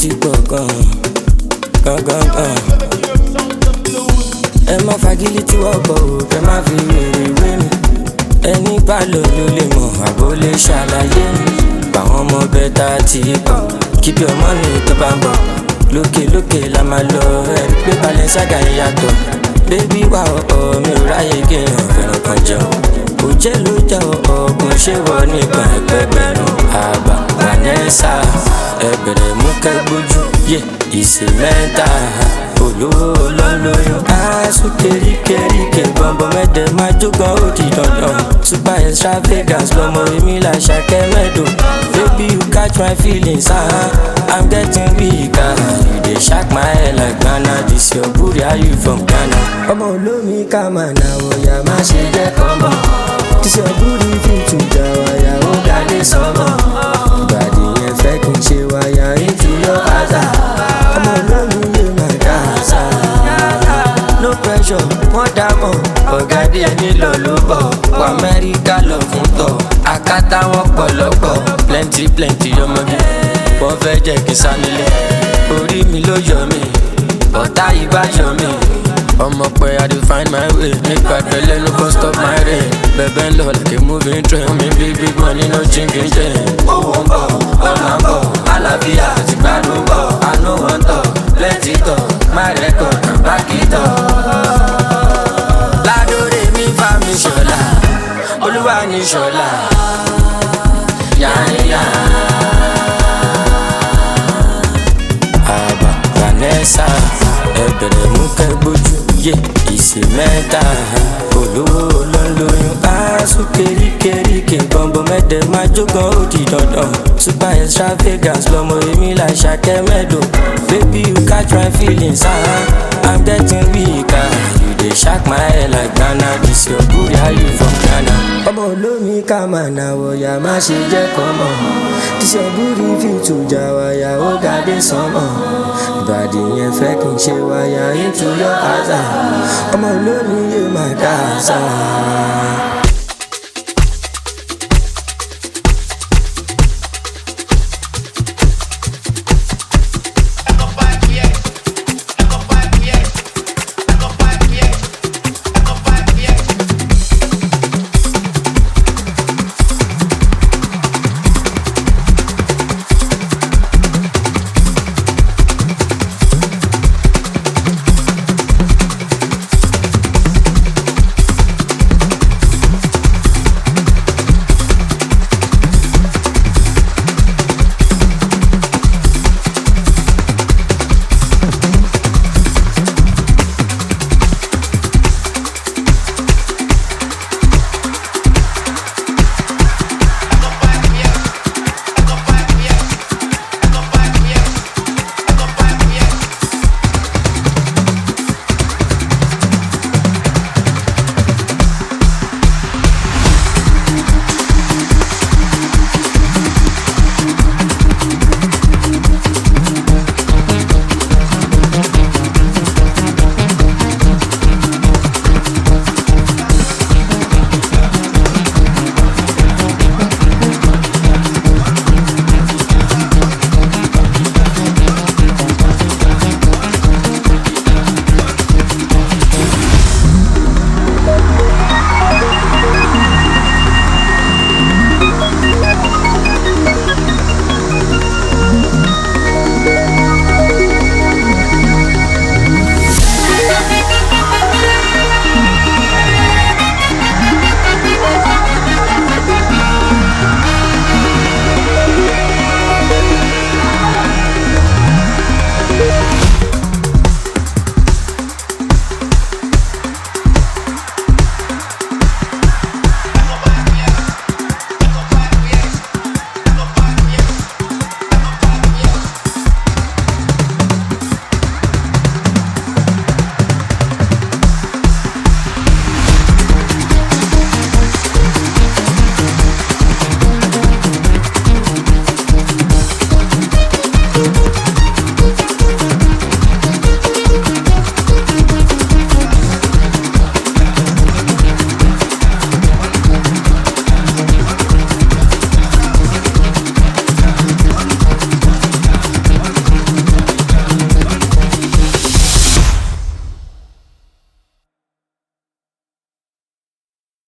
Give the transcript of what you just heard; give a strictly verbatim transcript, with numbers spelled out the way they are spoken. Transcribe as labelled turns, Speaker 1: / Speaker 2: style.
Speaker 1: ti pọ̀ gan gan gan gan. Ẹ má fagilé tí wọ́n bọ̀ ò kẹ́ má fi wèrè wé mi. Ẹni bá lò ló lè mọ̀ àbó lè ṣàlàyé mi. Báwọn ọmọ bẹ́tà ti pọ̀ keep your money tó bá ń bọ̀. Lókè lókè la máa lọ ẹ̀rí pé Balenciaga yàtọ̀. Bébí wà ọ̀ọ́ mi ò ráyè kéèyàn fẹ́ràn kan jẹun. Kò jẹ́ ló jẹ́ ọ̀ọ́kùn ṣé wọ nígbà ẹgbẹ̀gbẹ̀rún. Àbá Vanessa ẹ bẹ̀rẹ̀ mú kẹ́gbójú yé ìsè mẹ́ta. Olówó olólóyún aṣọ kéríkéríkè bọ̀m̀bọ̀ mẹ́tẹ̀ máa jógan ó di dandan. Super extravagance lọmọ èmi là ṣàkẹ́ mẹ́dọ̀. Baby you catch my feelings ah I'm getting weak ah. You dey shock my head like Ghana. This your booty how you from Ghana. Ọmọ olómi ká máa nà wọ̀yà má ṣe jẹ́ kọ́mọ̀. This your booty fit to jà wáyà ó ga dé sọ́mọ̀. Ìbàdí yẹn fẹ́ kí n ṣe wáyà into your house. Ọmọ olómi yé máa dá àṣà. No pressure, wọ́n dámọ̀. Ọ̀gá díẹ̀ nílò ló bọ̀. Wọ Amẹ́ríkà lọ fún tọ̀. Àkátá wọn pọ̀lọ́pọ̀. Plenty plenty ọmọge. Wọ́n fẹ́ jẹ́ kí n sá nílé. Orí mi ló yọ mí. Ọ̀tá yìí bá yọ mí. Ọmọ pé I dey find my way. Nípa ìpẹ́lẹ́ no go stop my rain. Bẹ̀bẹ̀ ń lọ like a moving train. Mi bí big money no chinking chain. Owó ń bọ̀, ọ̀nà ń bọ̀. Àlàáfíà ti gbádùn bọ̀. I no wan talk, plenty talk. My record can back it up. Ládòrè mi fa mi ṣọlá. Olúwa ní ṣọlá. Yáyá. Àbá Vanessa ẹ bẹ̀rẹ̀ mú kẹ́gbójú yé ìsè mẹ́ta. Olówó olólóyún aṣọ kéríkéríkè bọ̀m̀bọ̀ mẹ́tẹ̀ máa jógan ó di dandan. Super extravagance lọmọ èmi là ṣàkẹ́ mẹ́dọ̀. Baby you catch my feelings ah I'm getting weak ah. You dey shock my head like Ghana. This your booty how you from Ghana. Ọmọ olómi ká máa nà wọ̀yà má ṣe jẹ́ kọ́mọ̀. This your booty fit to jà wáyà ó ga dé sọ́mọ̀. Ìbàdí yẹn fẹ́ kí n ṣe wáyà into your house. Ọmọ olómi yé máa dá àṣà.